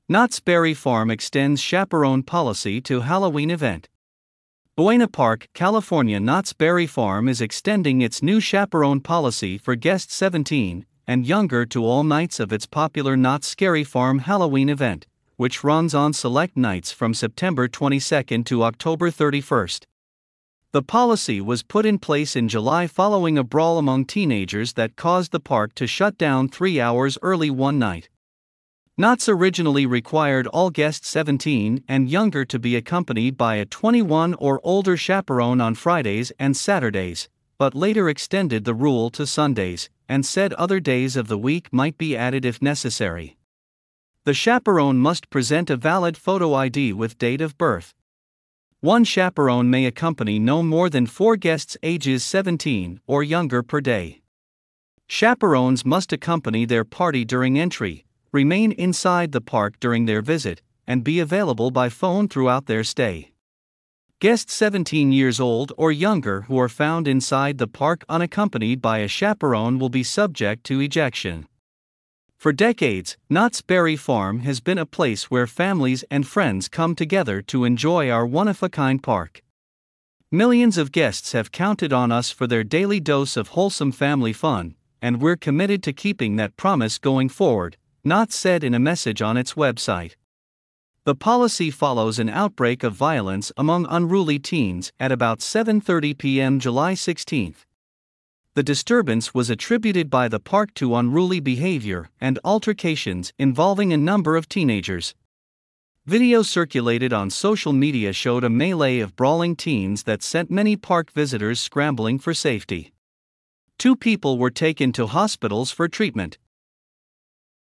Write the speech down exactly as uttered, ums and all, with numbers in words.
Knott's Berry Farm extends chaperone policy to Halloween event. Buena Park, California. Knott's Berry Farm is extending its new chaperone policy for guests seventeen and younger to all nights of its popular Knott's Scary Farm Halloween event, which runs on select nights from September twenty-second to October thirty-first. The policy was put in place in July following a brawl among teenagers that caused the park to shut down three hours early one night. Knott's originally required all guests seventeen and younger to be accompanied by a twenty-one or older chaperone on Fridays and Saturdays, but later extended the rule to Sundays, and said other days of the week might be added if necessary. The chaperone must present a valid photo I D with date of birth. One chaperone may accompany no more than four guests ages seventeen or younger per day. Chaperones must accompany their party during entry, remain inside the park during their visit, and be available by phone throughout their stay. Guests seventeen years old or younger who are found inside the park unaccompanied by a chaperone will be subject to ejection. For decades, Knott's Berry Farm has been a place where families and friends come together to enjoy our one-of-a-kind park. Millions of guests have counted on us for their daily dose of wholesome family fun, and we're committed to keeping that promise going forward, Knott's said in a message on its website. The policy follows an outbreak of violence among unruly teens at about seven thirty p m July sixteenth. The disturbance was attributed by the park to unruly behavior and altercations involving a number of teenagers. Video circulated on social media showed a melee of brawling teens that sent many park visitors scrambling for safety. Two people were taken to hospitals for treatment.